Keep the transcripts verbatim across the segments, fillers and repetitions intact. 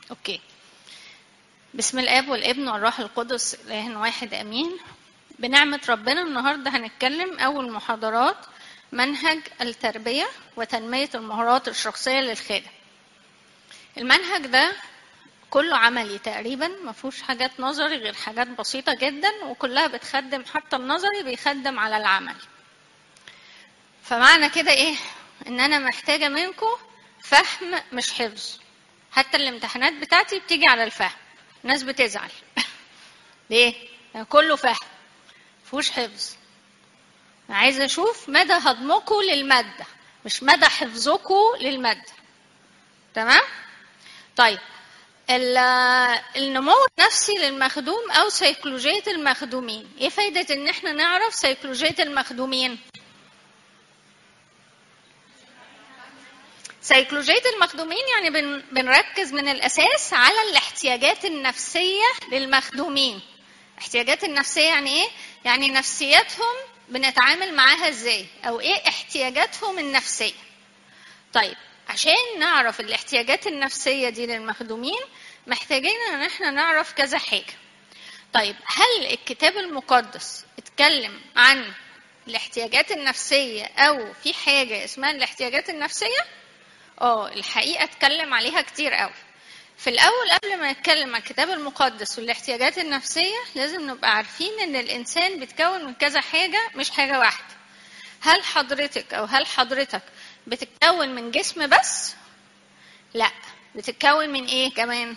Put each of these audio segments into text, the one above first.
اوكي. بسم الاب والابن والروح القدس اله واحد امين. بنعمه ربنا النهارده هنتكلم اول محاضرات منهج التربيه وتنميه المهارات الشخصيه للخادم. المنهج ده كله عملي تقريبا، ما فيهوش حاجات نظري غير حاجات بسيطه جدا، وكلها بتخدم، حتى النظري بيخدم على العمل. فمعنى كده ايه؟ ان انا محتاجه منكم فهم مش حفظ. حتى الامتحانات بتاعتي بتيجي على الفهم. الناس بتزعل ليه؟ يعني كله فهم مفيهوش حفظ. انا عايزه اشوف مدى هضمكم للماده، مش مدى حفظكم للماده. تمام؟ طيب، النمو النفسي للمخدوم او سيكولوجيه المخدومين. ايه فايده ان احنا نعرف سيكولوجيه المخدومين؟ سيكولوجية المخدومين يعني بن بنركز من الأساس على الاحتياجات النفسية للمخدومين. احتياجات النفسية يعني إيه؟ يعني نفسياتهم بنتعامل معاها إزاي؟ أو إيه احتياجاتهم النفسية؟ طيب، عشان نعرف الاحتياجات النفسية دي للمخدومين محتاجين إن احنا نعرف كذا حاجة. طيب، هل الكتاب المقدس اتكلم عن الاحتياجات النفسية أو في حاجة اسمها الاحتياجات النفسية؟ اه الحقيقه اتكلم عليها كتير قوي. في الاول قبل ما نتكلم عن الكتاب المقدس والاحتياجات النفسيه لازم نبقى عارفين ان الانسان بيتكون من كذا حاجه، مش حاجه واحده. هل حضرتك او هل حضرتك بتتكون من جسم بس؟ لا، بتتكون من ايه كمان؟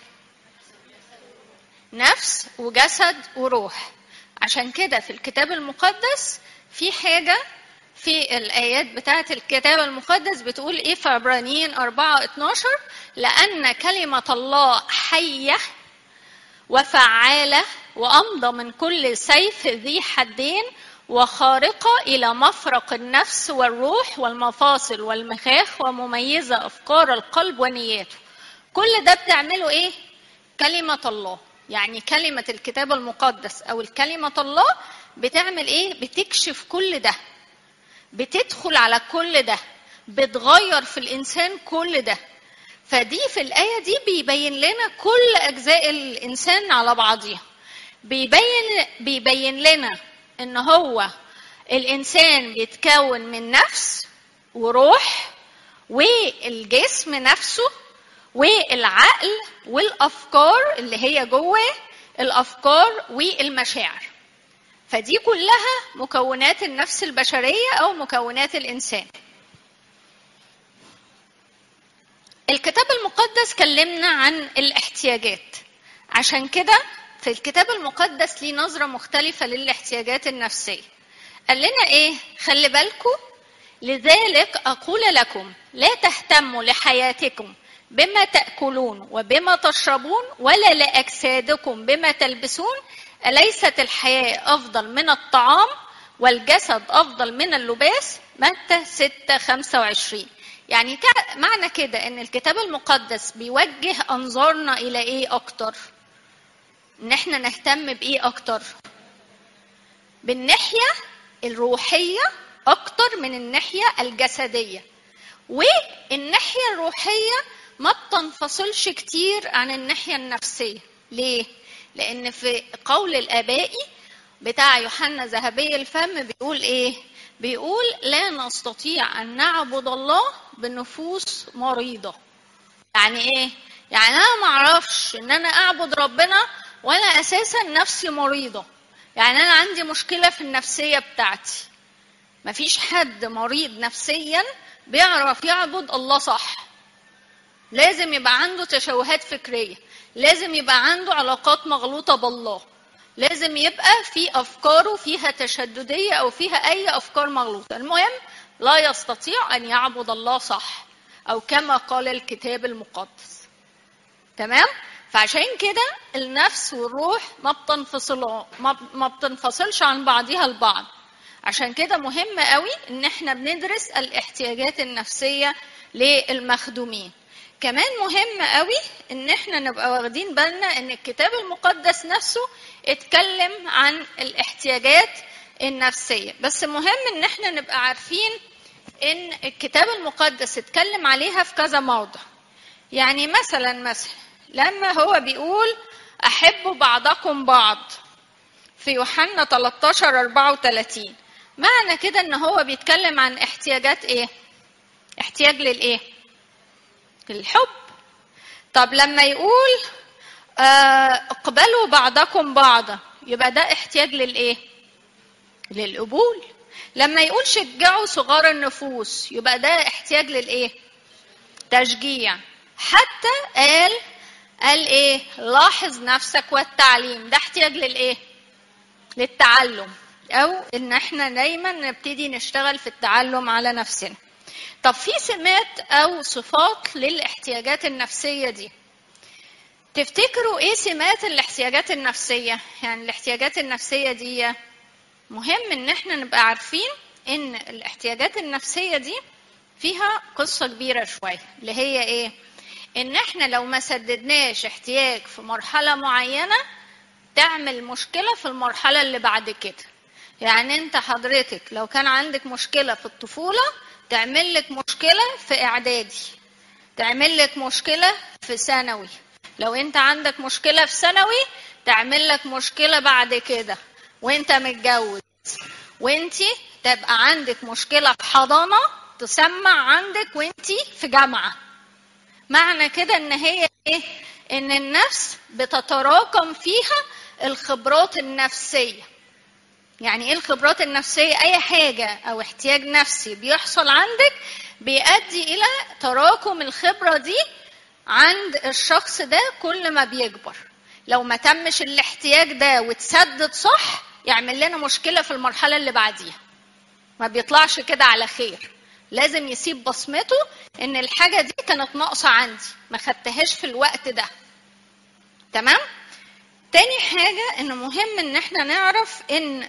نفس وجسد وروح. عشان كده في الكتاب المقدس في حاجه في الآيات بتاعة الكتاب المقدس بتقول إيه في عبرانيين أربعة اتناشر؟ لأن كلمة الله حية وفعالة وأمضى من كل سيف ذي حدين وخارقة إلى مفرق النفس والروح والمفاصل والمخاخ ومميزة أفكار القلب ونياته. كل ده بتعمله إيه؟ كلمة الله. يعني كلمة الكتاب المقدس أو الكلمة الله بتعمل إيه؟ بتكشف كل ده، بتدخل على كل ده، بتغير في الإنسان كل ده. فدي في الآية دي بيبين لنا كل أجزاء الإنسان على بعضها. بيبين بيبين لنا إن هو الإنسان بيتكون من نفس وروح والجسم نفسه والعقل والأفكار اللي هي جوه الأفكار والمشاعر. فدي كلها مكونات النفس البشرية أو مكونات الإنسان. الكتاب المقدس كلمنا عن الاحتياجات، عشان كده في الكتاب المقدس ليه نظرة مختلفة للاحتياجات النفسية. قال لنا إيه؟ خلي بالكم، لذلك أقول لكم لا تهتموا لحياتكم بما تأكلون وبما تشربون ولا لأجسادكم بما تلبسون. أليست الحياة أفضل من الطعام والجسد أفضل من اللباس؟ متى ستة خمسة وعشرين. يعني معنى كده أن الكتاب المقدس بيوجه أنظارنا إلى إيه أكتر؟ إن احنا نهتم بإيه أكتر؟ بالناحية الروحية أكتر من الناحية الجسدية. والناحية الروحية ما بتنفصلش كتير عن الناحية النفسية. ليه؟ لأن في قول الآبائي بتاع يوحنا ذهبي الفم بيقول إيه؟ بيقول لا نستطيع أن نعبد الله بنفوس مريضة. يعني إيه؟ يعني أنا ما أعرفش إن أنا أعبد ربنا وأنا أساسا نفسي مريضة. يعني أنا عندي مشكلة في النفسية بتاعتي. مفيش حد مريض نفسيا بيعرف يعبد الله صح. لازم يبقى عنده تشوهات فكرية، لازم يبقى عنده علاقات مغلوطة بالله، لازم يبقى في أفكاره فيها تشددية أو فيها أي أفكار مغلوطة. المهم لا يستطيع أن يعبد الله صح أو كما قال الكتاب المقدس. تمام؟ فعشان كده النفس والروح ما بتنفصل ما بتنفصلش عن بعضها البعض. عشان كده مهم قوي إن احنا بندرس الاحتياجات النفسية للمخدومين. كمان مهم قوي ان احنا نبقى واخدين بالنا ان الكتاب المقدس نفسه اتكلم عن الاحتياجات النفسية. بس مهم ان احنا نبقى عارفين ان الكتاب المقدس اتكلم عليها في كذا موضع. يعني مثلا مثلا لما هو بيقول احبوا بعضكم بعض في يوحنا ثلاثة عشر أربعة وثلاثين، معنى كده ان هو بيتكلم عن احتياجات ايه؟ احتياج للايه؟ للحب. طب لما يقول اقبلوا بعضكم بعضا، يبقى ده احتياج للايه؟ للقبول. لما يقول شجعوا صغار النفوس، يبقى ده احتياج للايه؟ تشجيع. حتى قال قال ايه؟ لاحظ نفسك والتعليم، ده احتياج للايه؟ للتعلم، او ان احنا دايما نبتدي نشتغل في التعلم على نفسنا. طب في سمات او صفات للاحتياجات النفسيه دي. تفتكروا ايه سمات الاحتياجات النفسيه؟ يعني الاحتياجات النفسيه دي مهم ان احنا نبقى عارفين ان الاحتياجات النفسيه دي فيها قصه كبيره شويه، اللي هي ايه؟ ان احنا لو ما سددناش احتياج في مرحله معينه تعمل مشكله في المرحله اللي بعد كده. يعني انت حضرتك لو كان عندك مشكله في الطفوله تعمل لك مشكله في اعدادي، تعمل لك مشكله في ثانوي. لو انت عندك مشكله في ثانوي تعمل لك مشكله بعد كده وانت متجوز، وانت تبقى عندك مشكله في حضانه تسمع عندك وانت في جامعه. معنى كده ان هي ايه؟ ان النفس بتتراكم فيها الخبرات النفسيه. يعني ايه الخبرات النفسيه؟ اي حاجه او احتياج نفسي بيحصل عندك بيؤدي الى تراكم الخبره دي عند الشخص ده كل ما بيكبر. لو ما تمش الاحتياج ده وتسدد صح يعمل لنا مشكله في المرحله اللي بعديها، ما بيطلعش كده على خير. لازم يسيب بصمته ان الحاجه دي كانت ناقصه عندي، ما خدتهاش في الوقت ده. تمام؟ تاني حاجه ان مهم ان احنا نعرف ان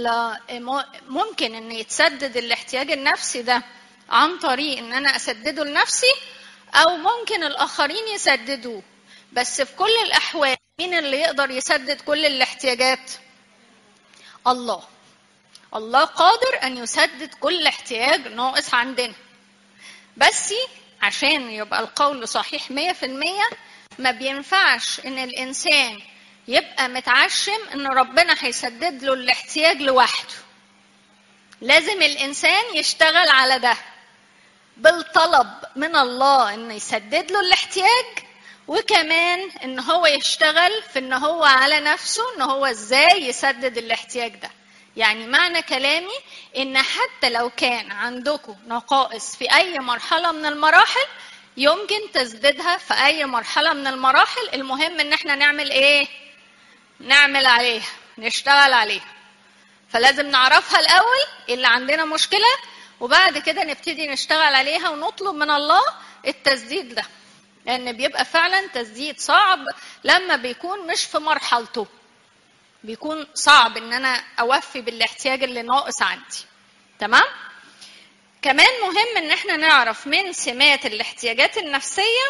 ممكن ان يتسدد الاحتياج النفسي ده عن طريق ان انا اسدده لنفسي، او ممكن الاخرين يسددوه. بس في كل الاحوال مين اللي يقدر يسدد كل الاحتياجات؟ الله. الله قادر ان يسدد كل احتياج ناقص عندنا. بس عشان يبقى القول صحيح مية في المية ما بينفعش ان الانسان يبقى متعشم ان ربنا هيسدد له الاحتياج لوحده. لازم الانسان يشتغل على ده بالطلب من الله ان يسدد له الاحتياج، وكمان ان هو يشتغل في ان هو على نفسه ان هو ازاي يسدد الاحتياج ده. يعني معنى كلامي ان حتى لو كان عندكم نقائص في اي مرحله من المراحل يمكن تسديدها في اي مرحله من المراحل. المهم ان احنا نعمل ايه؟ نعمل عليها، نشتغل عليها. فلازم نعرفها الاول اللي عندنا مشكله، وبعد كده نبتدي نشتغل عليها ونطلب من الله التسديد ده، لان بيبقى فعلا تسديد صعب لما بيكون مش في مرحلته. بيكون صعب ان انا اوفي بالاحتياج اللي ناقص عندي. تمام؟ كمان مهم ان احنا نعرف من سمات الاحتياجات النفسيه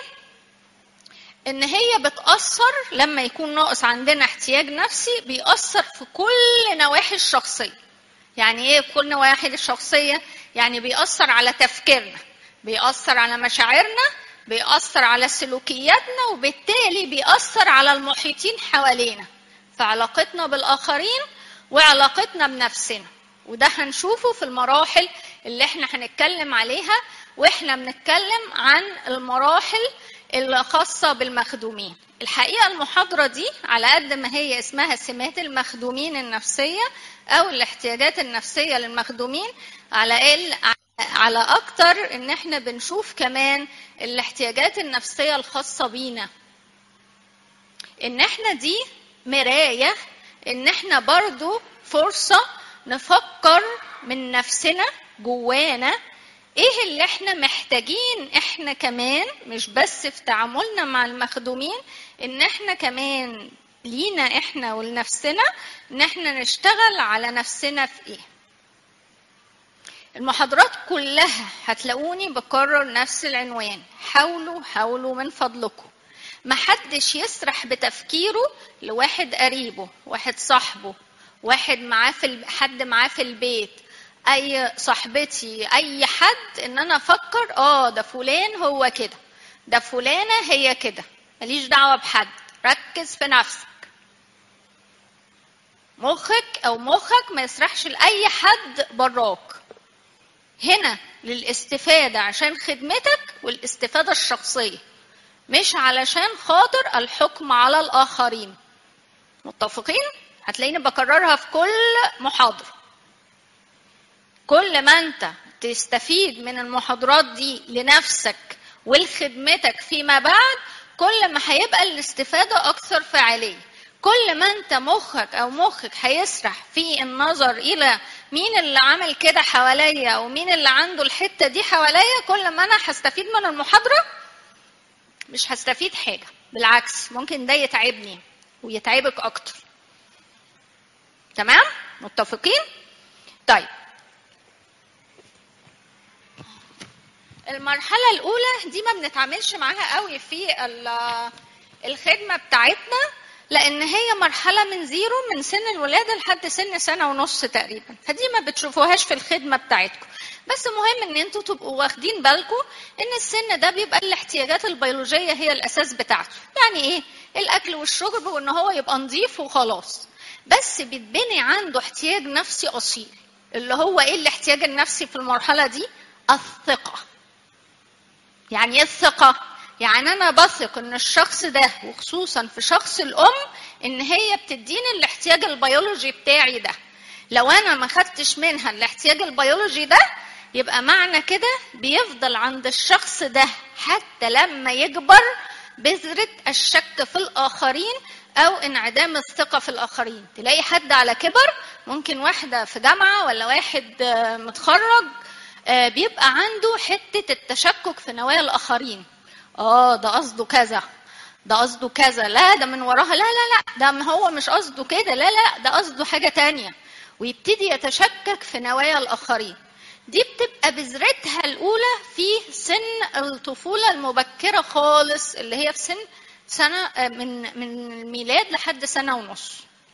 ان هي بتأثر لما يكون ناقص عندنا احتياج نفسي، بيأثر في كل نواحي الشخصيه. يعني ايه كل نواحي الشخصيه؟ يعني بيأثر على تفكيرنا، بيأثر على مشاعرنا، بيأثر على سلوكياتنا، وبالتالي بيأثر على المحيطين حوالينا في علاقتنا بالآخرين وعلاقتنا بنفسنا. وده هنشوفه في المراحل اللي احنا هنتكلم عليها واحنا بنتكلم عن المراحل الخاصة بالمخدومين. الحقيقة المحاضرة دي على قد ما هي اسمها سمات المخدومين النفسية أو الاحتياجات النفسية للمخدومين، على على أكتر إن احنا بنشوف كمان الاحتياجات النفسية الخاصة بينا، إن احنا دي مراية، إن احنا برضو فرصة نفكر من نفسنا جوانا ايه اللي احنا محتاجين احنا كمان، مش بس في تعاملنا مع المخدومين، ان احنا كمان لينا احنا ولنفسنا ان احنا نشتغل على نفسنا في ايه. المحاضرات كلها هتلاقوني بكرر نفس العنوان: حاولوا حاولوا من فضلكم. محدش يسرح بتفكيره لواحد قريبه، واحد صاحبه، واحد معاه في حد معاه في البيت، اي صاحبتي، اي حد، ان انا افكر اه ده فلان هو كده، ده فلانه هي كده. ماليش دعوة بحد، ركز في نفسك. مخك او مخك ما يسرحش لأي حد براك. هنا للاستفادة عشان خدمتك والاستفادة الشخصية، مش علشان خاطر الحكم على الآخرين. متفقين؟ هتلاقيني بكررها في كل محاضرة. كل ما انت تستفيد من المحاضرات دي لنفسك ولخدمتك فيما بعد، كل ما هيبقى الاستفادة أكثر فعالية. كل ما انت مخك او مخك هيسرح في النظر الى مين اللي عمل كده حواليا او مين اللي عنده الحتة دي حواليا، كل ما انا هستفيد من المحاضرة مش هستفيد حاجة، بالعكس ممكن ده يتعبني ويتعبك اكتر. تمام؟ متفقين؟ طيب، المرحلة الأولى دي ما بنتعاملش معاها قوي في الخدمة بتاعتنا، لأن هي مرحلة من زيرو، من سن الولادة لحد سن سنة ونص تقريبا، فدي ما بتشوفوهاش في الخدمة بتاعتكم. بس مهم ان انتوا تبقوا واخدين بالكم ان السن ده بيبقى الاحتياجات البيولوجية هي الأساس بتاعته. يعني ايه؟ الأكل والشرب وان هو يبقى نظيف وخلاص. بس بيتبني عنده احتياج نفسي أصيل، اللي هو ايه الاحتياج النفسي في المرحلة دي؟ الثقة. يعني ايه الثقة؟ يعني أنا بثق إن الشخص ده، وخصوصاً في شخص الأم، إن هي بتديني الاحتياج البيولوجي بتاعي ده. لو أنا ما خدتش منها الاحتياج البيولوجي ده، يبقى معنى كده بيفضل عند الشخص ده حتى لما يكبر بذرة الشك في الآخرين أو انعدام الثقة في الآخرين. تلاقي حد على كبر، ممكن واحدة في جامعة ولا واحد متخرج، بيبقى عنده حتة التشكك في نوايا الآخرين. اه ده قصده كذا، ده قصده كذا، لا ده من وراها، لا لا لا ده ما هو مش قصده كده، لا لا ده قصده حاجة تانية، ويبتدي يتشكك في نوايا الآخرين. دي بتبقى بذرتها الأولى في سن الطفولة المبكرة خالص، اللي هي في سن سنة من من الميلاد لحد سنة ونص.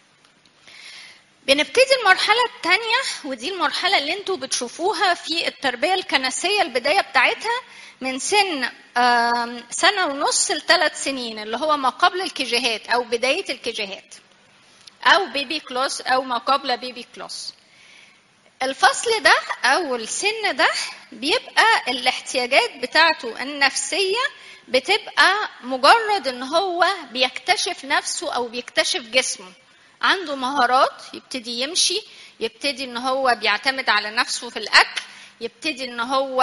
بنبتدي المرحلة الثانية، ودي المرحلة اللي انتوا بتشوفوها في التربية الكنسية البداية بتاعتها، من سن سنة ونص لثلاث سنين، اللي هو ما قبل الكيجيهات أو بداية الكيجيهات أو بيبي كلوس أو ما قبل بيبي كلوس. الفصل ده أو السن ده بيبقى الاحتياجات بتاعته النفسية بتبقى مجرد إن هو بيكتشف نفسه أو بيكتشف جسمه. عنده مهارات، يبتدي يمشي، يبتدي إن هو بيعتمد على نفسه في الأكل، يبتدي إن هو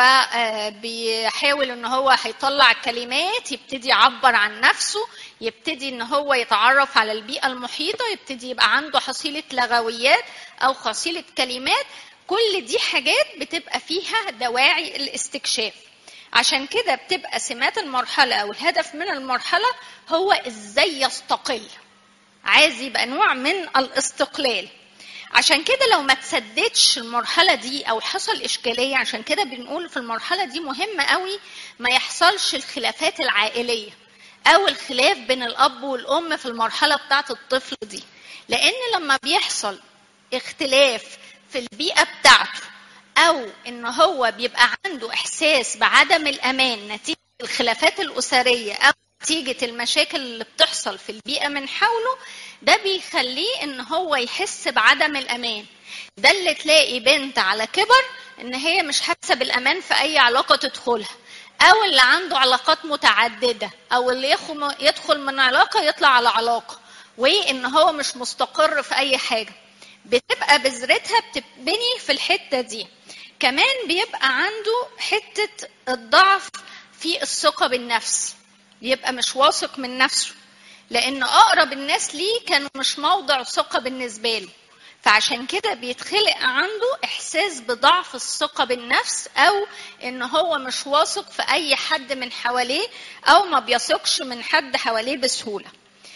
بيحاول إن هو هيطلع الكلمات، يبتدي يعبر عن نفسه، يبتدي إن هو يتعرف على البيئة المحيطة، يبتدي يبقى عنده حصيلة لغويات أو حصيلة كلمات. كل دي حاجات بتبقى فيها دواعي الاستكشاف. عشان كده بتبقى سمات المرحلة أو الهدف من المرحلة هو إزاي يستقل، عايز يبقى نوع من الاستقلال. عشان كده لو ما تسددش المرحلة دي أو حصل إشكالية، عشان كده بنقول في المرحلة دي مهم قوي ما يحصلش الخلافات العائلية أو الخلاف بين الأب والأم في المرحلة بتاعة الطفل دي. لأن لما بيحصل اختلاف في البيئة بتاعته أو إن هو بيبقى عنده إحساس بعدم الأمان نتيجة الخلافات الأسرية أو نتيجة المشاكل اللي بتحصل في البيئة من حوله، ده بيخليه إن هو يحس بعدم الأمان. ده اللي تلاقي بنت على كبر إن هي مش حاسة بالأمان في أي علاقة تدخلها، أو اللي عنده علاقات متعددة، أو اللي يدخل من علاقة يطلع على علاقة، وإن هو مش مستقر في أي حاجة. بتبقى بذرتها بتبني في الحتة دي. كمان بيبقى عنده حتة الضعف في الثقة بالنفس، بيبقى مش واثق من نفسه، لأن أقرب الناس ليه كانوا مش موضع ثقة بالنسبة له. فعشان كده بيتخلق عنده إحساس بضعف الثقة بالنفس، أو إن هو مش واثق في أي حد من حواليه، أو ما بيثقش من حد حواليه بسهولة.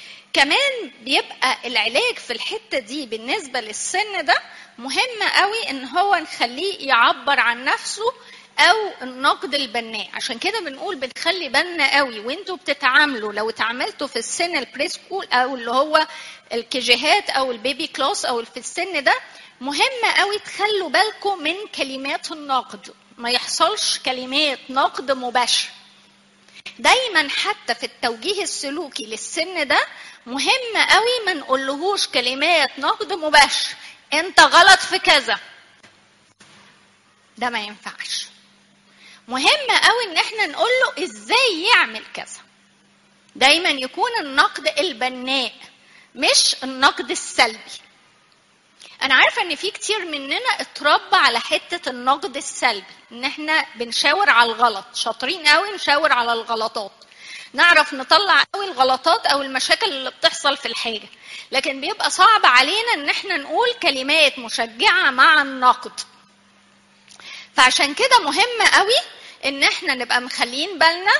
كمان بيبقى العلاج في الحتة دي بالنسبة للسن ده مهم قوي إن هو نخليه يعبر عن نفسه أو النقد البناء. عشان كده بنقول بنخلي بالنا قوي وانتوا بتتعاملوا، لو اتعاملتوا في السن البريسكول أو اللي هو الكيجيهات أو البيبي كلاس أو في السن ده، مهم قوي تخلوا بالكم من كلمات النقد، ما يحصلش كلمات نقد مباشر. دايما حتى في التوجيه السلوكي للسن ده مهم قوي ما نقولهوش كلمات نقد مباشر، انت غلط في كذا، ده ما ينفعش. مهم قوي ان احنا نقول له ازاي يعمل كذا. دايما يكون النقد البناء مش النقد السلبي. انا عارفه ان في كتير مننا اتربى على حته النقد السلبي، ان احنا بنشاور على الغلط، شاطرين قوي نشاور على الغلطات، نعرف نطلع قوي الغلطات او المشاكل اللي بتحصل في الحاجه، لكن بيبقى صعب علينا ان احنا نقول كلمات مشجعه مع النقد. فعشان كده مهم قوي ان احنا نبقى مخلين بالنا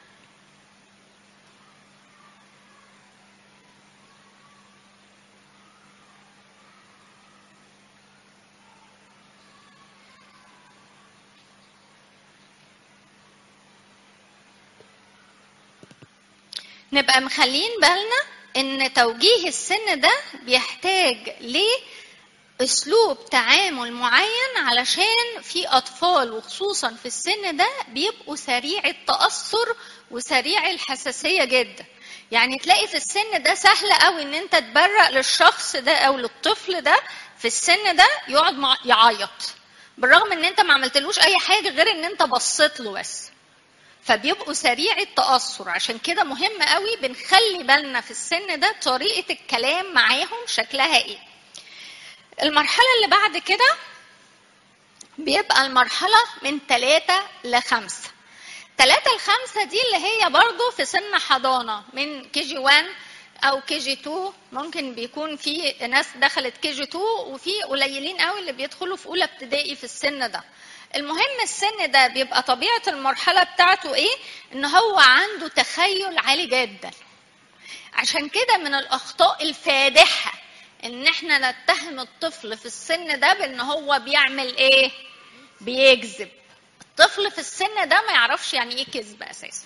نبقى مخلين بالنا ان توجيه السن ده بيحتاج لأسلوب تعامل معين، علشان في أطفال وخصوصا في السن ده بيبقوا سريع التأثر وسريع الحساسية جدا. يعني تلاقي في السن ده سهل قوي ان انت تبرق للشخص ده او للطفل ده في السن ده يقعد يعيط، بالرغم ان انت ما عملتلوش اي حاجة غير ان انت بصيت له بس. فبيبقوا سريع التأثر. عشان كده مهم قوي بنخلي بالنا في السن ده طريقة الكلام معاهم شكلها ايه. المرحلة اللي بعد كده بيبقى المرحلة من ثلاثة لخمسة. ثلاثة لخمسة دي اللي هي برضو في سن حضانة، من كي جي واحد أو كي جي اتنين، ممكن بيكون في ناس دخلت كي جي اتنين وفي قليلين قوي اللي بيدخلوا في أولى ابتدائي في السن ده. المهم السن ده بيبقى طبيعة المرحلة بتاعته إيه؟ إن هو عنده تخيل عالي جدا. عشان كده من الأخطاء الفادحة إن إحنا نتهم الطفل في السن ده بإن هو بيعمل إيه؟ بيكذب. الطفل في السن ده ما يعرفش يعني إيه كذب أساسا.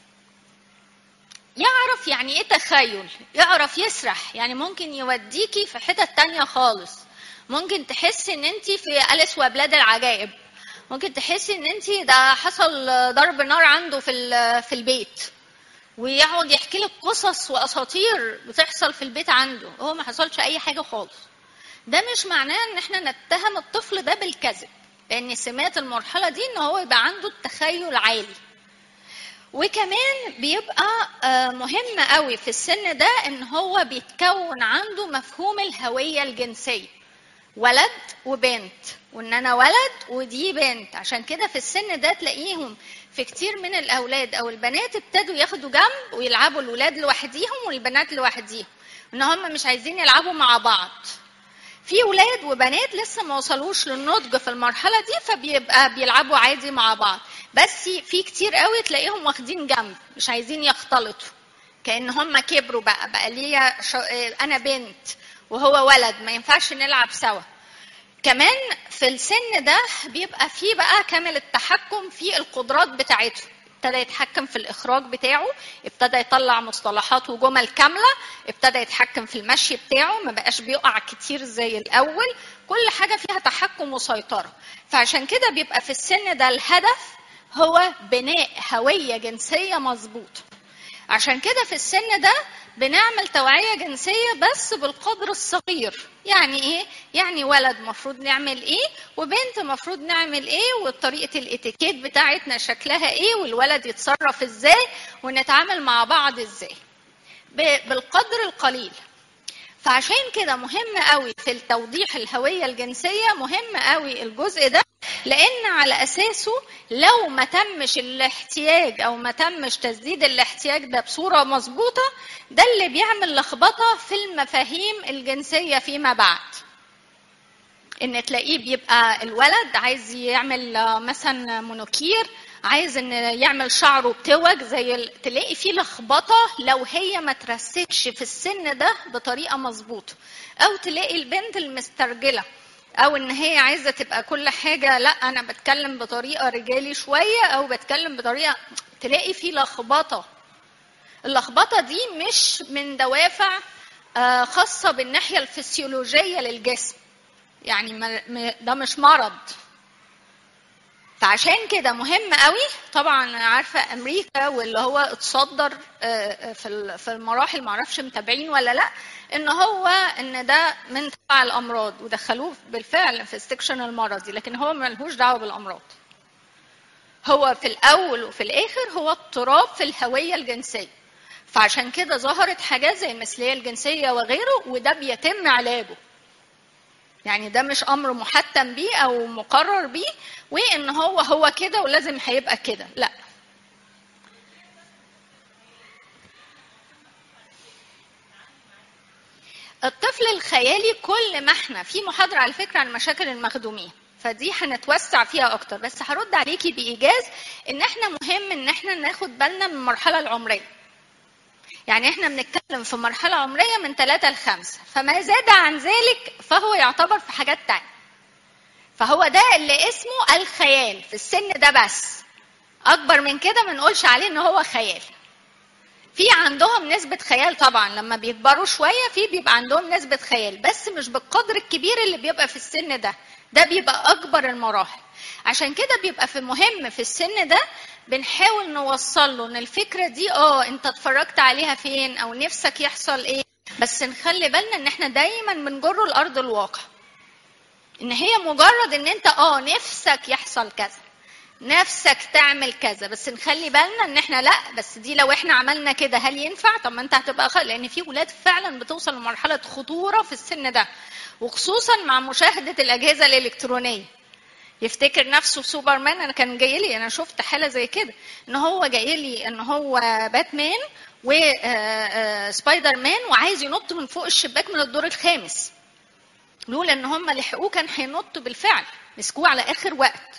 يعرف يعني إيه تخيل، يعرف يسرح، يعني ممكن يوديكي في حتة تانية خالص. ممكن تحسي إن أنتي في أليس وبلاد العجائب، ممكن تحسي ان انت ده حصل ضرب نار عنده في في البيت، ويقعد يحكي لك قصص واساطير بتحصل في البيت عنده، هو ما حصلش اي حاجه خالص. ده مش معناه ان احنا نتهم الطفل ده بالكذب، لان سمات المرحله دي ان هو يبقى عنده التخيل عالي. وكمان بيبقى مهم قوي في السن ده ان هو بيتكون عنده مفهوم الهويه الجنسيه، ولد وبنت، وان انا ولد ودي بنت. عشان كده في السن ده تلاقيهم في كتير من الاولاد او البنات ابتدوا ياخدوا جنب ويلعبوا، الولاد لوحديهم والبنات لوحديهم، ان هم مش عايزين يلعبوا مع بعض. في ولاد وبنات لسه ما وصلوش للنضج في المرحله دي، فبيبقى بيلعبوا عادي مع بعض. بس في كتير قوي تلاقيهم واخدين جنب، مش عايزين يختلطوا، كأن هم كبروا بقى بقى ليا انا بنت وهو ولد، ما ينفعش نلعب سوا. كمان في السن ده بيبقى فيه بقى كامل التحكم في القدرات بتاعته، ابتدى يتحكم في الإخراج بتاعه، ابتدى يطلع مصطلحات وجمل كاملة، ابتدى يتحكم في المشي بتاعه، ما بقاش بيقع كتير زي الأول، كل حاجة فيها تحكم وسيطرة. فعشان كده بيبقى في السن ده الهدف هو بناء هوية جنسية مظبوطة. عشان كده في السن ده بنعمل توعية جنسية بس بالقدر الصغير. يعني ايه؟ يعني ولد مفروض نعمل ايه، وبنت مفروض نعمل ايه، وطريقة الاتيكيت بتاعتنا شكلها ايه، والولد يتصرف ازاي، ونتعامل مع بعض ازاي بالقدر القليل. فعشان كده مهم قوي في التوضيح الهوية الجنسية، مهم قوي الجزء ده، لأن على أساسه لو ما تمش الاحتياج أو ما تمش تسديد الاحتياج ده بصورة مظبوطة، ده اللي بيعمل لخبطة في المفاهيم الجنسية فيما بعد. إن تلاقيه بيبقى الولد عايز يعمل مثلا مونوكير، عايز ان يعمل شعره بتوج، زي تلاقي فيه لخبطه لو هي ما ترستش في السن ده بطريقه مظبوطه. او تلاقي البنت المسترجله، او ان هي عايزه تبقى كل حاجه، لا انا بتكلم بطريقه رجالي شويه، او بتكلم بطريقه، تلاقي فيه لخبطه. اللخبطه دي مش من دوافع خاصه بالناحيه الفسيولوجيه للجسم، يعني ده مش مرض. فعشان كده مهم قوي. طبعا عارفه امريكا واللي هو اتصدر في في المراحل، معرفش متابعين ولا لا، ان هو ان ده من تبع الامراض ودخلوه بالفعل في السكشن المرضي، لكن هو ملهوش دعوه بالامراض. هو في الاول وفي الاخر هو اضطراب في الهويه الجنسيه. فعشان كده ظهرت حاجات زي المثليه الجنسيه وغيره، وده بيتم علاجه. يعني ده مش امر محتم بيه او مقرر بيه وان هو هو كده ولازم هيبقى كده، لا. الطفل الخيالي كل ما احنا في محاضره على فكره عن مشاكل المخدومين، فدي هنتوسع فيها اكتر، بس هرد عليكي بايجاز ان احنا مهم ان احنا ناخد بالنا من المرحله العمريه. يعني احنا بنتكلم في مرحله عمريه من ثلاثة لخمسة، فما زاد عن ذلك فهو يعتبر في حاجات تانية. فهو ده اللي اسمه الخيال في السن ده، بس اكبر من كده ما نقولش عليه ان هو خيال. في عندهم نسبة خيال طبعا لما بيكبروا شوية، في بيبقى عندهم نسبة خيال، بس مش بالقدر الكبير اللي بيبقى في السن ده. ده بيبقى اكبر المراحل. عشان كده بيبقى في مهم في السن ده بنحاول نوصل له ان الفكرة دي اه انت اتفرجت عليها فين او نفسك يحصل ايه، بس نخلي بالنا ان احنا دايما بنجره الارض الواقع. ان هي مجرد ان انت اه نفسك يحصل كذا، نفسك تعمل كذا، بس نخلي بالنا ان احنا لا، بس دي لو احنا عملنا كده هل ينفع؟ طب ما انت هتبقى خل... لان في ولاد فعلا بتوصل لمرحله خطوره في السن ده، وخصوصا مع مشاهده الاجهزه الالكترونيه. يفتكر نفسه سوبرمان. انا كان جاي لي، انا شفت حاله زي كده، ان هو جاي لي ان هو باتمان وسبايدر مان وعايز ينط من فوق الشباك من الدور الخامس. لولا ان هم لحقوه كان هينط بالفعل، مسكوه على اخر وقت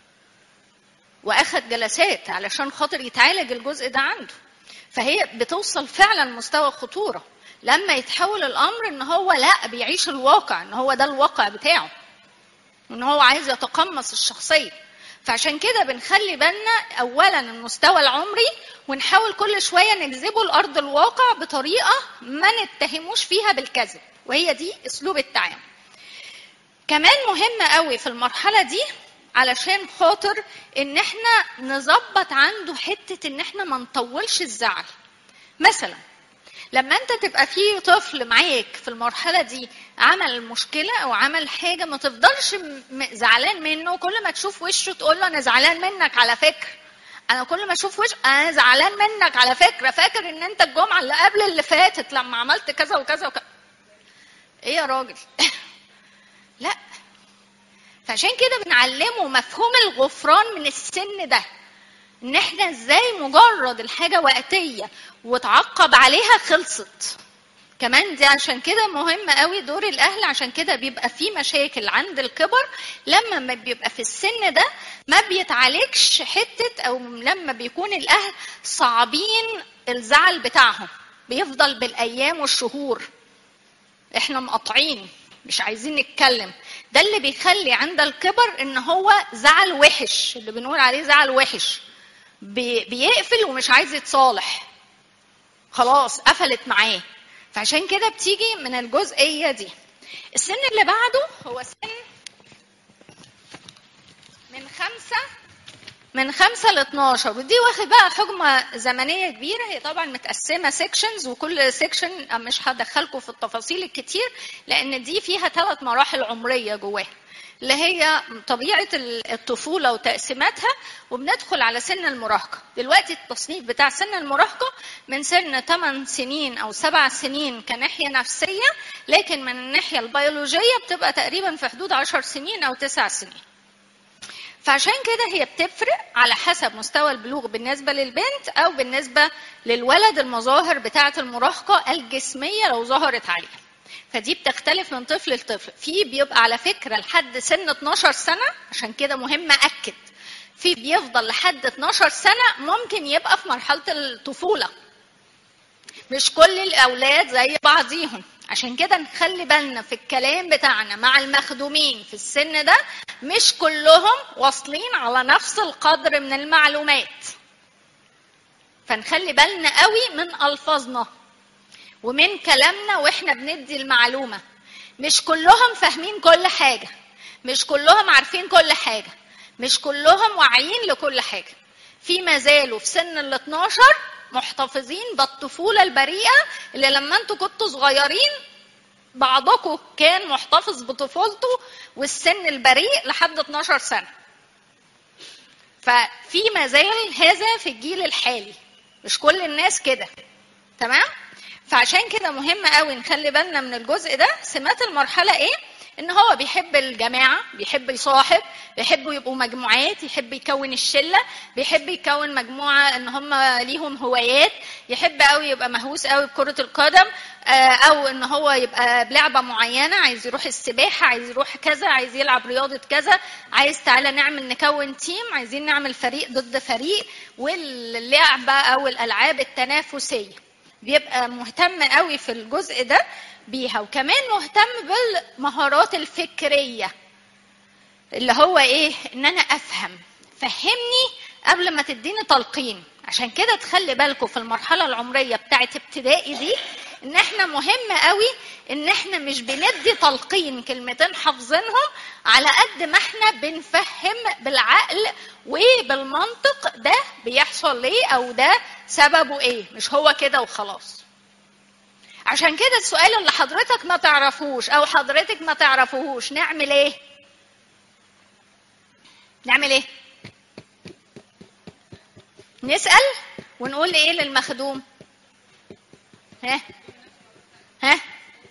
واخد جلسات علشان خاطر يتعالج الجزء ده عنده. فهي بتوصل فعلا مستوى خطوره لما يتحول الامر ان هو لا بيعيش الواقع، ان هو ده الواقع بتاعه، ان هو عايز يتقمص الشخصيه. فعشان كده بنخلي بالنا اولا المستوى العمري، ونحاول كل شويه نجذبه لارض الواقع بطريقه ما نتهموش فيها بالكذب، وهي دي اسلوب التعامل. كمان مهم قوي في المرحله دي علشان خاطر ان احنا نظبط عنده حته ان احنا ما نطولش الزعل. مثلا لما انت تبقى في طفل معاك في المرحله دي عمل مشكله او عمل حاجه، ما تفضلش زعلان منه، كل ما تشوف وشه تقول له انا زعلان منك على فكره، انا كل ما اشوف وش انا زعلان منك على فكره، فاكر ان انت الجمعه اللي قبل اللي فاتت لما عملت كذا وكذا وكذا. ايه يا راجل؟ لا. فعشان كده بنعلمه مفهوم الغفران من السن ده، ان احنا ازاي مجرد الحاجه وقتيه وتعقب عليها خلصت. كمان دي عشان كده مهم قوي دور الاهل. عشان كده بيبقى في مشاكل عند الكبر لما ما بيبقى في السن ده ما بيتعالجش حته، او لما بيكون الاهل صعبين الزعل بتاعهم بيفضل بالايام والشهور، احنا مقاطعين مش عايزين نتكلم. ده اللي بيخلي عند الكبر ان هو زعل وحش، اللي بنقول عليه زعل وحش، بيقفل ومش عايز يتصالح، خلاص قفلت معاه. فعشان كده بتيجي من الجزئيه دي. السن اللي بعده هو سن من خمسة من خمسة ل اتناشر، ودي واخد بقى حجمه زمنيه كبيره. هي طبعا متقسمه سيكشنز، وكل سيكشن مش هدخلكم في التفاصيل الكتير لان دي فيها ثلاث مراحل عمريه جواها، اللي هي طبيعه الطفوله وتقسيماتها، وبندخل على سن المراهقه. دلوقتي التصنيف بتاع سن المراهقه من سن ثمان سنين او سبع سنين كناحيه نفسيه، لكن من الناحيه البيولوجيه بتبقى تقريبا في حدود عشر سنين او تسع سنين. فعشان كده هي بتفرق على حسب مستوى البلوغ بالنسبة للبنت أو بالنسبة للولد. المظاهر بتاعة المراهقة الجسمية لو ظهرت عليه، فدي بتختلف من طفل لطفل. في بيبقى على فكرة لحد سن اتناشر سنة، عشان كده مهم أكد، في بيفضل لحد اتناشر سنة ممكن يبقى في مرحلة الطفولة. مش كل الأولاد زي بعضيهم، عشان كده نخلي بالنا في الكلام بتاعنا مع المخدومين في السن ده، مش كلهم واصلين على نفس القدر من المعلومات. فنخلي بالنا قوي من ألفاظنا ومن كلامنا واحنا بندي المعلومة. مش كلهم فاهمين كل حاجة، مش كلهم عارفين كل حاجة، مش كلهم واعيين لكل حاجه. في ما زالوا في سن ال اتناشر محتفظين بالطفوله البريئه اللي لما انتوا كنتوا صغيرين بعضكم كان محتفظ بطفولته والسن البريء لحد اتناشر سنه. ففي ما زال هذا في الجيل الحالي، مش كل الناس كده. تمام؟ فعشان كده مهم قوي نخلي بالنا من الجزء ده. سمات المرحله ايه؟ ان هو بيحب الجماعه، بيحب يصاحب، بيحبوا يبقوا مجموعات، يحب يكون الشله، بيحب يكون مجموعه ان هم ليهم هوايات، يحب قوي يبقى مهووس قوي بكره القدم، او ان هو يبقى بلعبه معينه، عايز يروح السباحه، عايز يروح كذا، عايز يلعب رياضه كذا، عايز تعالى نعمل نكون تيم، عايزين نعمل فريق ضد فريق، واللعبه او الالعاب التنافسيه. بيبقى مهتم قوي في الجزء ده بيها. وكمان مهتم بالمهارات الفكريه اللي هو ايه؟ ان انا افهم، فهمني قبل ما تديني تلقين. عشان كده تخلي بالكم في المرحله العمريه بتاعت ابتدائي دي ان احنا مهم قوي ان احنا مش بندي تلقين كلمتين حافظينهم، على قد ما احنا بنفهم بالعقل وبالمنطق ده بيحصل ليه او ده سببه ايه، مش هو كده وخلاص. عشان كده السؤال اللي حضرتك ما تعرفوش او حضرتك ما تعرفوهوش نعمل ايه؟ نعمل ايه؟ نسأل ونقول ايه للمخدوم؟ ها ها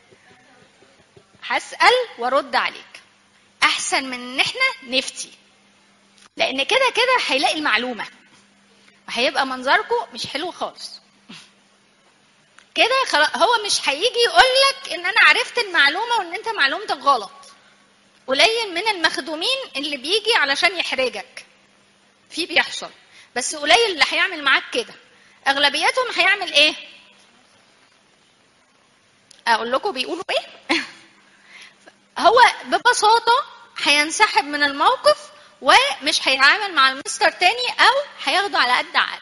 هسأل وارد عليك احسن من ان احنا نفتي، لان كده كده هيلاقي المعلومه وهيبقى منظركم مش حلو خالص كده. خلاص هو مش هيجي يقول لك ان انا عرفت المعلومه وان انت معلومتك غلط. قليل من المخدومين اللي بيجي علشان يحرجك، في بيحصل، بس قليل اللي هيعمل معاك كده. اغلبيتهم هيعمل ايه؟ اقول لكم بيقولوا ايه؟ هو ببساطه هينسحب من الموقف ومش هيتعامل مع المستر تاني او هياخده على قد عقله.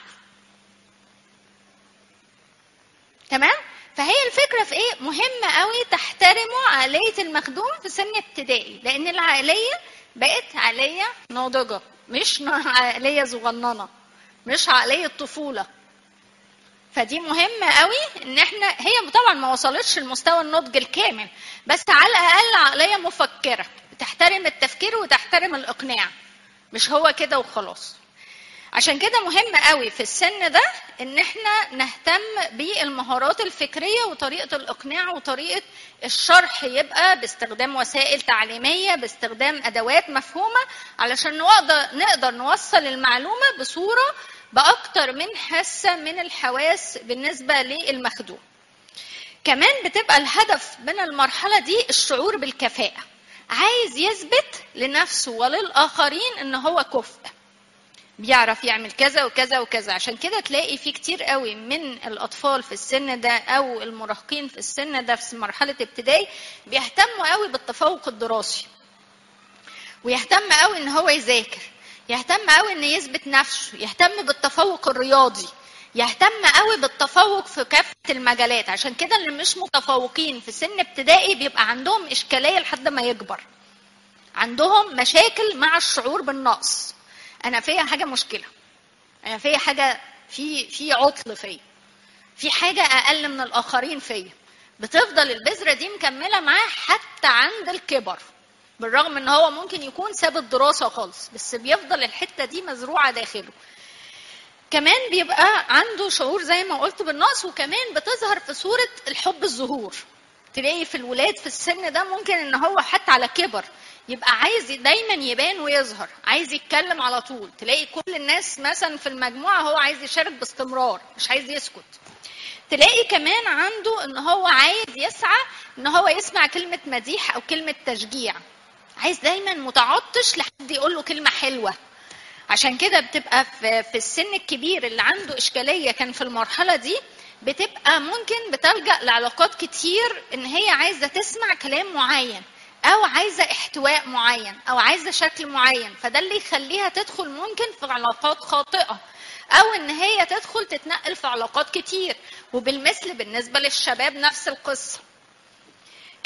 تمام؟ فهي الفكره في ايه؟ مهم قوي تحترموا عقليه المخدوم في سن ابتدائي، لان العقليه بقت عقليه ناضجه، مش عقليه صغننه، مش عقليه طفوله. فدي مهمه قوي ان احنا، هي طبعا ما وصلتش لمستوى النضج الكامل، بس على الاقل عقليه مفكره بتحترم التفكير وتحترم الاقناع، مش هو كده وخلاص. عشان كده مهم قوي في السن ده ان احنا نهتم بالمهارات الفكريه وطريقه الاقناع وطريقه الشرح، يبقى باستخدام وسائل تعليميه، باستخدام ادوات مفهومه، علشان نقدر نقدر نوصل المعلومه بصوره باكتر من حاسه من الحواس بالنسبه للمخدوم. كمان بتبقى الهدف من المرحله دي الشعور بالكفاءه، عايز يثبت لنفسه وللاخرين ان هو كفء، بيعرف يعمل كذا وكذا وكذا. عشان كده تلاقي في كتير قوي من الاطفال في السن ده او المراهقين في السن ده في مرحله ابتدائي بيهتموا قوي بالتفوق الدراسي، ويهتم قوي ان هو يذاكر، يهتم قوي ان يثبت نفسه، يهتم بالتفوق الرياضي، يهتم قوي بالتفوق في كافه المجالات. عشان كده اللي مش متفوقين في سن ابتدائي بيبقى عندهم اشكاليه لحد ما يكبر، عندهم مشاكل مع الشعور بالنقص. انا فيا حاجه مشكله، انا فيا حاجه، في في عطل فيا، في حاجه اقل من الاخرين فيا، بتفضل البذره دي مكمله معاه حتى عند الكبر، بالرغم ان هو ممكن يكون ساب الدراسه خالص، بس بيفضل الحته دي مزروعه داخله. كمان بيبقى عنده شعور زي ما قلت بالنقص، وكمان بتظهر في صوره الحب الظهور. تلاقي في الولاد في السن ده ممكن ان هو حتى على كبر يبقى عايز دايما يبان ويظهر، عايز يتكلم على طول، تلاقي كل الناس مثلا في المجموعه هو عايز يشارك باستمرار، مش عايز يسكت. تلاقي كمان عنده ان هو عايز يسعى ان هو يسمع كلمه مديح او كلمه تشجيع، عايز دايما متعطش لحد يقول له كلمه حلوه. عشان كده بتبقى في السن الكبير اللي عنده اشكاليه كان في المرحله دي، بتبقى ممكن بتلجأ لعلاقات كتير ان هي عايزه تسمع كلام معين، او عايزه احتواء معين، او عايزه شكل معين، فده اللي يخليها تدخل ممكن في علاقات خاطئه، او ان هي تدخل تتنقل في علاقات كتير. وبالمثل بالنسبه للشباب نفس القصه.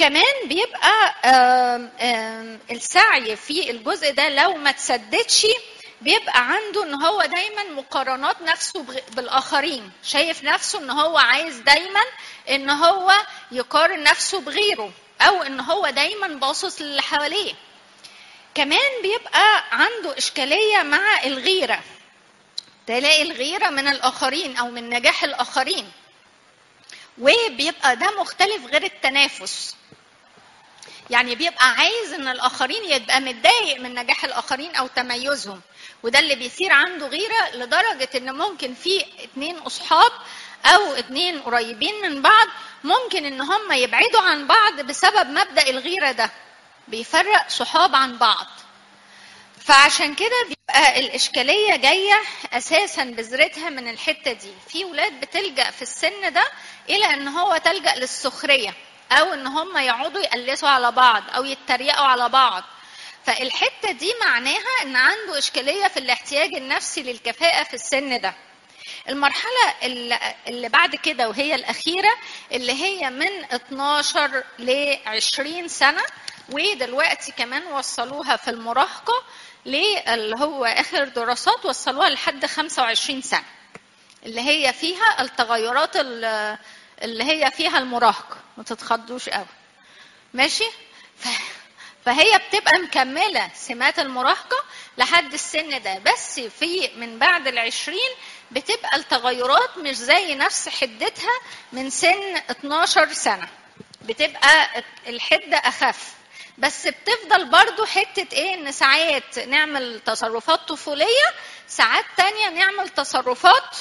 كمان بيبقى آم آم السعي في الجزء ده لو ما تسددش بيبقى عنده ان هو دايما مقارنات نفسه بالاخرين، شايف نفسه ان هو عايز دايما ان هو يقارن نفسه بغيره، او ان هو دايما باصص للي حواليه. كمان بيبقى عنده اشكاليه مع الغيره، تلاقي الغيره من الاخرين او من نجاح الاخرين، وبيبقى ده مختلف غير التنافس. يعني بيبقى عايز ان الاخرين يبقى متضايق من نجاح الاخرين او تميزهم، وده اللي بيثير عنده غيره لدرجه ان ممكن في اتنين اصحاب او اتنين قريبين من بعض ممكن ان هم يبعدوا عن بعض بسبب مبدأ الغيره ده، بيفرق صحاب عن بعض. فعشان كده بيبقى الاشكاليه جايه اساسا بذرتها من الحته دي. في ولاد بتلجأ في السن ده الى ان هو تلجأ للسخريه، او ان هم يقعدوا يقلسوا على بعض او يتريقوا على بعض. فالحته دي معناها ان عنده اشكاليه في الاحتياج النفسي للكفاءه في السن ده. المرحله اللي بعد كده وهي الاخيره اللي هي من اتناشر ل عشرين سنه، ودلوقتي كمان وصلوها في المراهقه اللي هو اخر دراسات وصلوها لحد خمسة وعشرين سنه، اللي هي فيها التغيرات اللي هي فيها المراهقه. ما تتخضوش قوي، ماشي؟ فهي بتبقى مكمله سمات المراهقه لحد السن ده، بس في من بعد العشرين بتبقى التغيرات مش زي نفس حدتها من سن اتناشر سنه، بتبقى الحده اخف، بس بتفضل برضو حته ايه، ان ساعات نعمل تصرفات طفوليه، ساعات تانية نعمل تصرفات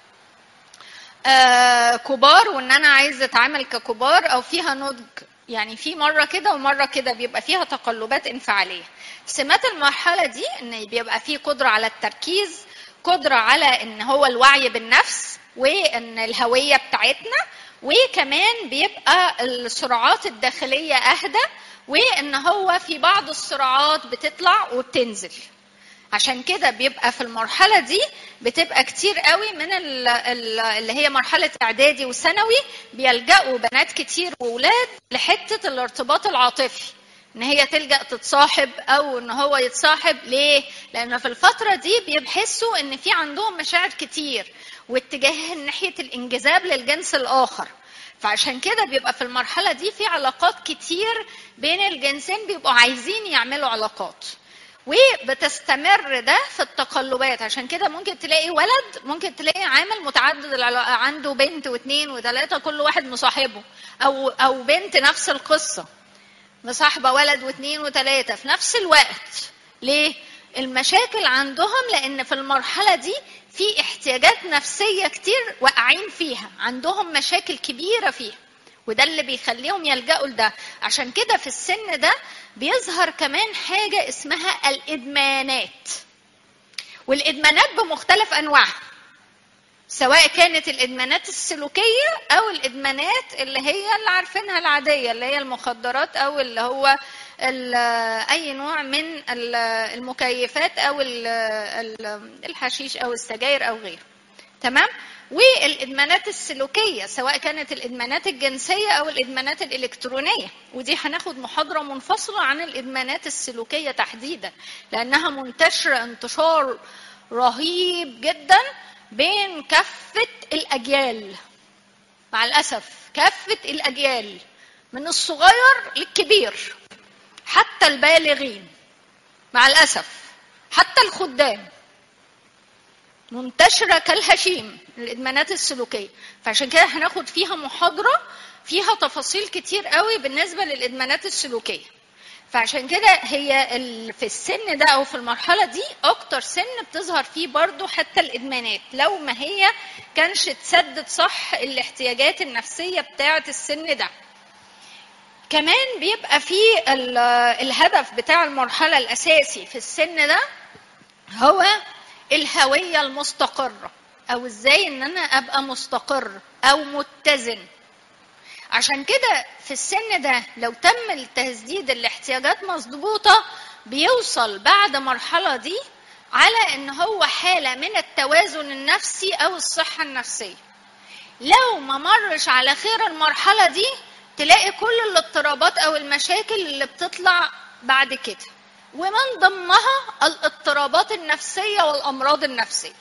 آه كبار، وان انا عايزه اتعامل ككبار او فيها نضج. يعني في مره كده ومره كده بيبقى فيها تقلبات انفعاليه. سمات المرحله دي ان بيبقى فيه قدره على التركيز، قدره على ان هو الوعي بالنفس وان الهويه بتاعتنا، وكمان بيبقى الصراعات الداخليه اهدى، وان هو في بعض الصراعات بتطلع وبتنزل. عشان كده بيبقى في المرحله دي بتبقى كتير قوي من اللي هي مرحله اعدادي وثانوي بيلجأوا بنات كتير واولاد لحته الارتباط العاطفي، ان هي تلجأ تتصاحب او ان هو يتصاحب. ليه؟ لان في الفتره دي بيحسوا ان في عندهم مشاعر كتير واتجاه ناحيه الانجذاب للجنس الاخر، فعشان كده بيبقى في المرحله دي في علاقات كتير بين الجنسين، بيبقوا عايزين يعملوا علاقات، وبتستمر ده في التقلبات. عشان كده ممكن تلاقي ولد ممكن تلاقي عامل متعدد العلاقات، عنده بنت واثنين وثلاثه كل واحد مصاحبه، او او بنت نفس القصه مصاحبه ولد واثنين وثلاثه في نفس الوقت. ليه؟ المشاكل عندهم لان في المرحله دي في احتياجات نفسيه كتير واقعين فيها، عندهم مشاكل كبيره فيها، وده اللي بيخليهم يلجأوا لده. عشان كده في السن ده بيظهر كمان حاجة اسمها الإدمانات، والإدمانات بمختلف أنواعها، سواء كانت الإدمانات السلوكية أو الإدمانات اللي هي اللي عارفينها العادية، اللي هي المخدرات أو اللي هو أي نوع من المكيفات أو الحشيش أو السجاير أو غيره. تمام؟ والإدمانات السلوكية سواء كانت الإدمانات الجنسية أو الإدمانات الإلكترونية، ودي هناخد محاضرة منفصلة عن الإدمانات السلوكية تحديدا، لأنها منتشرة انتشار رهيب جدا بين كافة الأجيال. مع الأسف كافة الأجيال من الصغير للكبير، حتى البالغين، مع الأسف حتى الخدام منتشرة كالهشيم الإدمانات السلوكية. فعشان كده هناخد فيها محاضرة فيها تفاصيل كتير قوي بالنسبة للإدمانات السلوكية. فعشان كده هي في السن ده أو في المرحلة دي أكتر سن بتظهر فيه برضو حتى الإدمانات، لو ما هي كانش تسدد صح الاحتياجات النفسية بتاعة السن ده. كمان بيبقى فيه الهدف بتاع المرحلة الأساسي في السن ده هو الهوية المستقرة، أو إزاي إن أنا أبقى مستقر أو متزن. عشان كده في السن ده لو تم التسديد الاحتياجات مظبوطة بيوصل بعد مرحلة دي على إن هو حالة من التوازن النفسي أو الصحة النفسية. لو ما مرش على خير المرحلة دي تلاقي كل الاضطرابات او المشاكل اللي بتطلع بعد كده، ومن ضمنها الاضطرابات النفسيه والامراض النفسيه.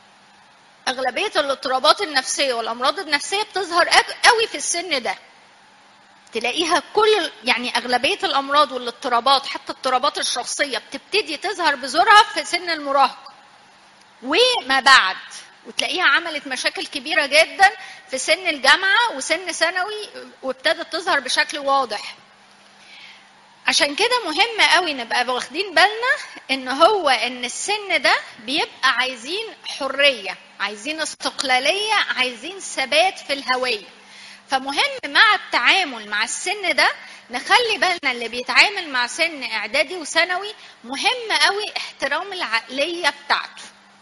اغلبيه الاضطرابات النفسيه والامراض النفسيه بتظهر قوي في السن ده، تلاقيها كل يعني اغلبيه الامراض والاضطرابات حتى اضطرابات الشخصيه بتبتدي تظهر بزورها في سن المراهقه وما بعد، وتلاقيها عملت مشاكل كبيره جدا في سن الجامعه وسن ثانوي وابتدت تظهر بشكل واضح. عشان كده مهم قوي نبقى واخدين بالنا ان هو ان السن ده بيبقى عايزين حريه، عايزين استقلاليه، عايزين ثبات في الهويه. فمهم مع التعامل مع السن ده نخلي بالنا اللي بيتعامل مع سن اعدادي وثانوي مهم قوي احترام العقليه بتاعته.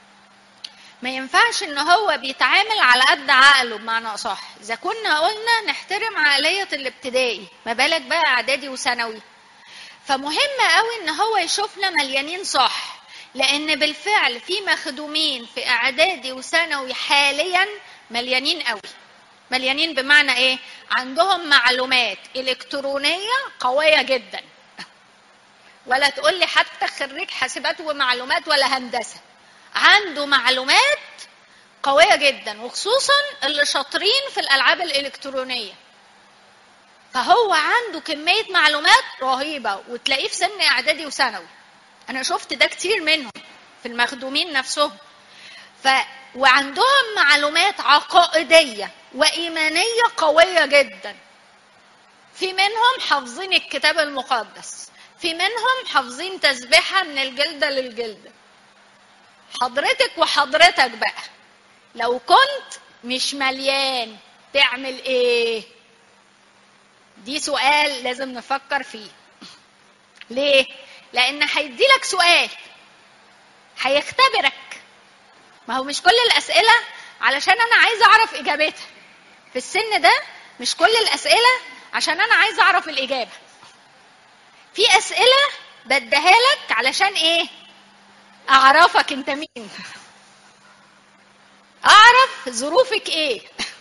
ما ينفعش ان هو بيتعامل على قد عقله بمعنى اصح. اذا كنا قلنا نحترم عقليه الابتدائي، ما بالك بقى اعدادي وثانوي. فمهم قوي ان هو يشوفنا مليانين صح، لان بالفعل في مخدومين في اعدادي وثانوي حاليا مليانين قوي. مليانين بمعنى ايه؟ عندهم معلومات الكترونيه قويه جدا، ولا تقول لي حتى خريج حاسبات ومعلومات ولا هندسه، عنده معلومات قويه جدا، وخصوصا اللي شاطرين في الالعاب الالكترونيه. فهو عنده كميه معلومات رهيبه، وتلاقيه في سن اعدادي وثانوي. انا شفت ده كتير منهم في المخدومين نفسهم. ف وعندهم معلومات عقائديه وايمانيه قويه جدا. في منهم حافظين الكتاب المقدس، في منهم حافظين تسبيحه من الجلده للجلده. حضرتك وحضرتك بقى لو كنت مش مليان تعمل ايه؟ دي سؤال لازم نفكر فيه. ليه؟ لان هيديلك سؤال هيختبرك. ما هو مش كل الاسئله علشان انا عايزه اعرف اجابتها. في السن ده مش كل الاسئله عشان انا عايزه اعرف الاجابه. في اسئله بديها لك علشان ايه؟ اعرفك انت مين، اعرف ظروفك ايه.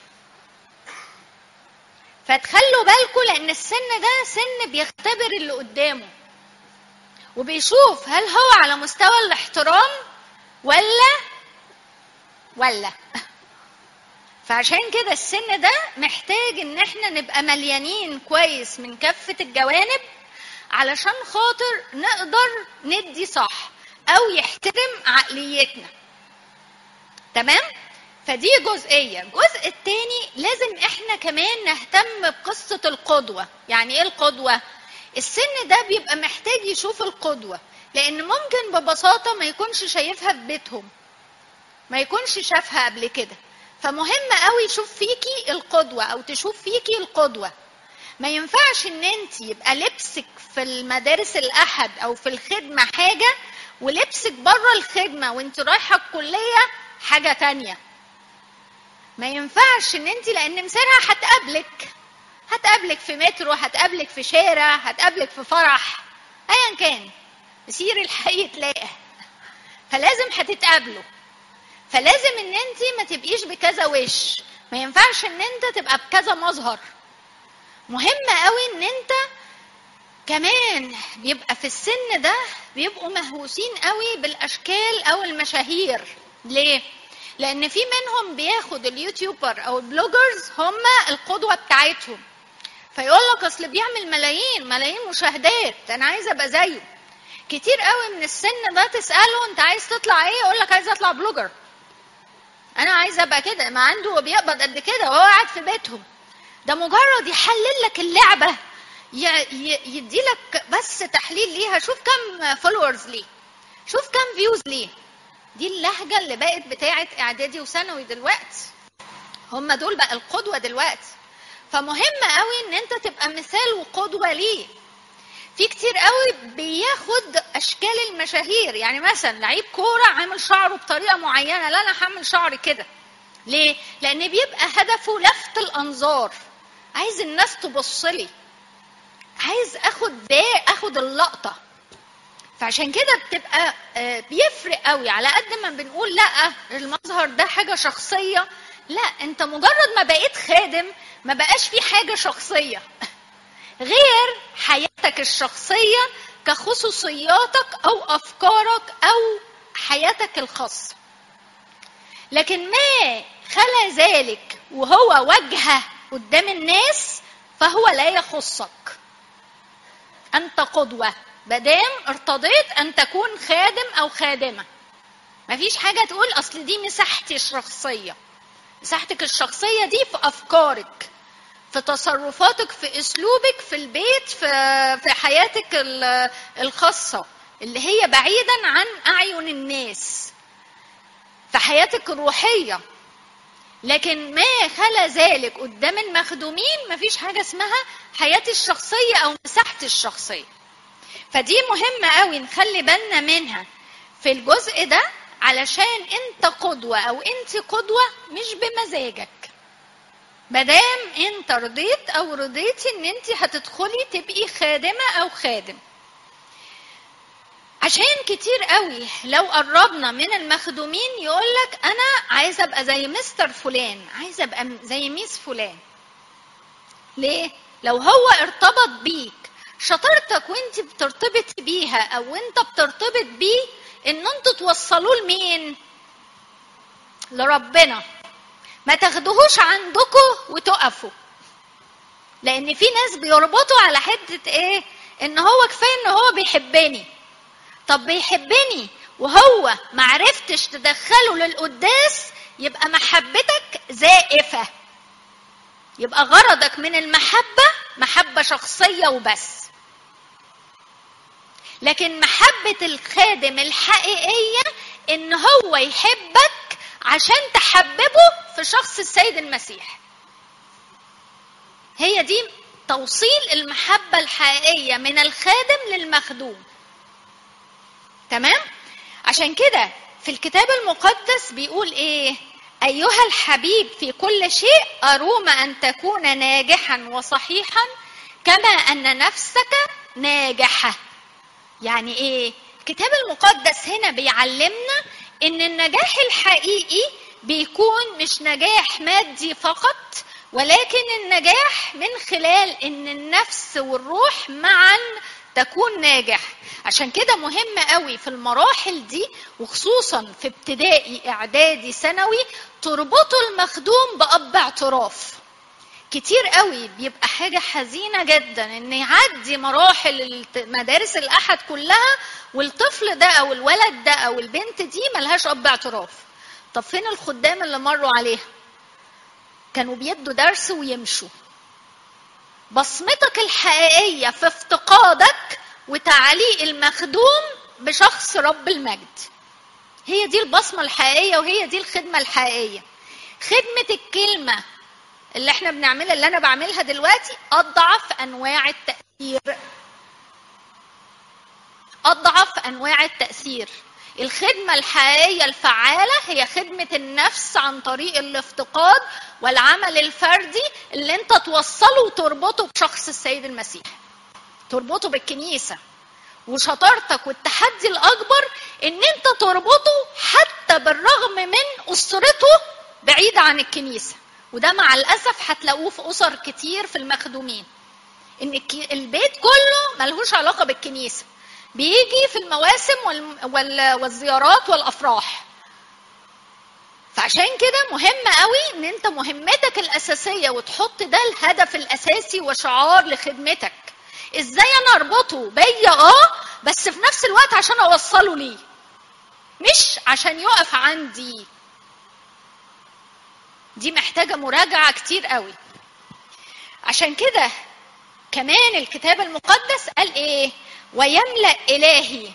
فتخلوا بالكم لان السن ده سن بيختبر اللي قدامه، وبيشوف هل هو على مستوى الاحترام ولا ولا فعشان كده السن ده محتاج ان احنا نبقى مليانين كويس من كافة الجوانب علشان خاطر نقدر ندي صح او يحترم عقليتنا. تمام؟ فدي جزئية. الجزء الثاني لازم احنا كمان نهتم بقصة القدوة. يعني ايه القدوة؟ السن ده بيبقى محتاج يشوف القدوة، لان ممكن ببساطة ما يكونش شايفها في بيتهم، ما يكونش شافها قبل كده. فمهم قوي يشوف فيكي القدوة او تشوف فيكي القدوة. ما ينفعش ان انت يبقى لبسك في المدارس الاحد او في الخدمة حاجة، ولبسك بره الخدمة وانت رايحة الكلية حاجة تانية. ما ينفعش ان انت لان مسيرها هتقابلك هتقابلك في مترو، هتقابلك في شارع، هتقابلك في فرح، ايا كان مسير الحي تلاقيها، فلازم هتتقابلوا. فلازم ان انت ما تبقيش بكذا وش، ما ينفعش ان انت تبقى بكذا مظهر. مهم قوي ان انت كمان بيبقى في السن ده بيبقوا مهووسين قوي بالاشكال او المشاهير. ليه؟ لان في منهم بياخد اليوتيوبر او البلوجرز هم القدوة بتاعتهم، فيقول لك اصل بيعمل ملايين ملايين مشاهدات، انا عايزه ابقى زيه. كتير قوي من السن ده تساله انت عايز تطلع ايه، يقول لك عايز اطلع بلوجر، انا عايز ابقى كده. ما عنده بيقبض قد كده وهو قاعد في بيتهم. ده مجرد يحلل لك اللعبه، يدي لك بس تحليل ليها، شوف كم فولورز ليه، شوف كم فيوز ليه. دي اللهجه اللي بقت بتاعه اعدادي وثانوي دلوقتي، هم دول بقى القدوه دلوقتي. فمهم قوي ان انت تبقى مثال وقدوه ليه. في كتير قوي بياخد اشكال المشاهير، يعني مثلا لعيب كوره عامل شعره بطريقه معينه، لا انا هعمل شعري كده. ليه؟ لان بيبقى هدفه لفت الانظار، عايز الناس تبص لي، عايز اخد ده اخد اللقطه. فعشان كده بتبقى بيفرق قوي. على قد ما بنقول لا المظهر ده حاجه شخصيه، لا، انت مجرد ما بقيت خادم ما بقاش في حاجة شخصية غير حياتك الشخصية كخصوصياتك أو أفكارك أو حياتك الخاصة. لكن ما خلا ذلك وهو وجهه قدام الناس فهو لا يخصك. أنت قدوة مادام ارتضيت أن تكون خادم أو خادمة. مفيش حاجة تقول أصل دي مساحتي الشخصية. مساحتك الشخصية دي في أفكارك، في تصرفاتك، في أسلوبك في البيت، في في حياتك الخاصة اللي هي بعيدا عن أعين الناس، في حياتك الروحية. لكن ما خلا ذلك قدام المخدومين مفيش حاجة اسمها حياتي الشخصية أو مساحتي الشخصية. فدي مهمة قوي نخلي بالنا منها في الجزء ده، علشان انت قدوة او انت قدوة مش بمزاجك. مادام انت رضيت او رضيتي ان انت هتدخلي تبقي خادمة او خادم. عشان كتير قوي لو قربنا من المخدومين يقولك انا عايز ابقى زي مستر فلان، عايز ابقى زي ميس فلان. ليه؟ لو هو ارتبط بيك، شطارتك وانت بترتبط بيها او انت بترتبط بيه ان انتوا توصلوا لمين؟ لربنا. ما تاخدوهوش عندكم وتقفوا، لان في ناس بيربطوا على حته ايه؟ ان هو كفايه ان هو بيحبني. طب بيحبني وهو معرفتش تدخله للقداس، يبقى محبتك زائفه، يبقى غرضك من المحبه محبه شخصيه وبس. لكن محبة الخادم الحقيقية إن هو يحبك عشان تحببه في شخص السيد المسيح. هي دي توصيل المحبة الحقيقية من الخادم للمخدوم. تمام؟ عشان كده في الكتاب المقدس بيقول إيه؟ أيها الحبيب في كل شيء أروم أن تكون ناجحا وصحيحا كما أن نفسك ناجحة. يعني ايه؟ الكتاب المقدس هنا بيعلمنا ان النجاح الحقيقي بيكون مش نجاح مادي فقط، ولكن النجاح من خلال ان النفس والروح معا تكون ناجح. عشان كده مهم قوي في المراحل دي، وخصوصا في ابتدائي اعدادي ثانوي، تربطوا المخدوم بأب اعتراف. كتير قوي بيبقى حاجة حزينة جدا ان يعدي مراحل مدارس الأحد كلها والطفل ده او الولد ده او البنت دي ملهاش أب اعتراف. طب فين الخدام اللي مروا عليها؟ كانوا بيدوا درس ويمشوا. بصمتك الحقيقية في افتقادك وتعليق المخدوم بشخص رب المجد. هي دي البصمة الحقيقية وهي دي الخدمة الحقيقية. خدمة الكلمة اللي احنا بنعملها، اللي انا بعملها دلوقتي، اضعف انواع التأثير. اضعف انواع التأثير. الخدمة الحقيقية الفعالة هي خدمة النفس عن طريق الافتقاد والعمل الفردي اللي انت توصله وتربطه بشخص السيد المسيح، تربطه بالكنيسة. وشطارتك والتحدي الأكبر ان انت تربطه حتى بالرغم من أسرته بعيدة عن الكنيسة. وده مع الأسف هتلاقوه في أسر كتير في المخدومين، ان البيت كله ملهوش علاقة بالكنيسة، بيجي في المواسم والزيارات والأفراح. فعشان كده مهم قوي ان انت مهمتك الأساسية وتحط ده الهدف الأساسي وشعار لخدمتك. ازاي انا اربطه بيا اه بس في نفس الوقت عشان اوصله ليه، مش عشان يقف عندي. دي محتاجة مراجعة كتير قوي. عشان كده كمان الكتاب المقدس قال ايه؟ ويملأ إلهي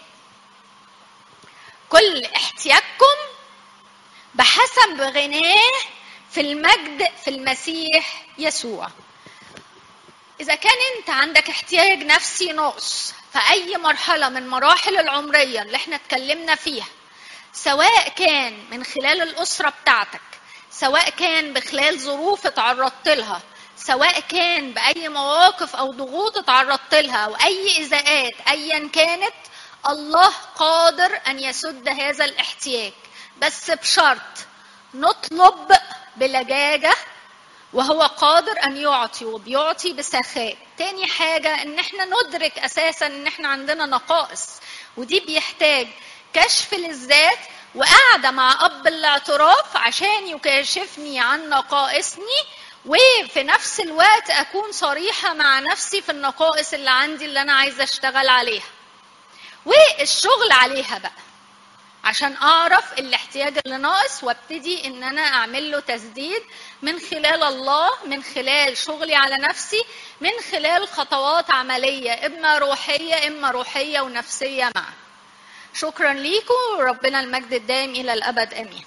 كل احتياجكم بحسب غناه في المجد في المسيح يسوع. إذا كان أنت عندك احتياج نفسي ناقص في أي مرحلة من مراحل العمرية اللي احنا اتكلمنا فيها، سواء كان من خلال الأسرة بتاعتك، سواء كان بخلال ظروف اتعرضت لها، سواء كان بأي مواقف أو ضغوط اتعرضت لها أو أي إزاءات أيا كانت، الله قادر أن يسد هذا الاحتياج، بس بشرط نطلب بلجاجة وهو قادر أن يعطي وبيعطي بسخاء. تاني حاجة إن احنا ندرك أساسا إن احنا عندنا نقائص، ودي بيحتاج كشف للذات وقاعدة مع أب الاعتراف عشان يكشفني عن نقائصني، وفي نفس الوقت أكون صريحة مع نفسي في النقائص اللي عندي اللي أنا عايزة أشتغل عليها والشغل عليها بقى، عشان أعرف الاحتياج اللي ناقص وابتدي إن أنا أعمل له تسديد من خلال الله، من خلال شغلي على نفسي، من خلال خطوات عملية إما روحية إما روحية ونفسية معا. شكرا ليكم وربنا المجد الدائم إلى الأبد آمين.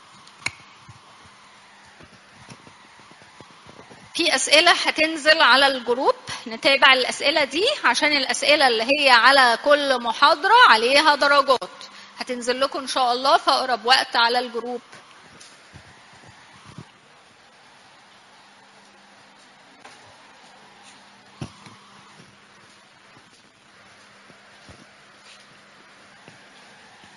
في أسئلة هتنزل على الجروب، نتابع الأسئلة دي عشان الأسئلة اللي هي على كل محاضرة عليها درجات، هتنزل لكم إن شاء الله في أقرب وقت على الجروب.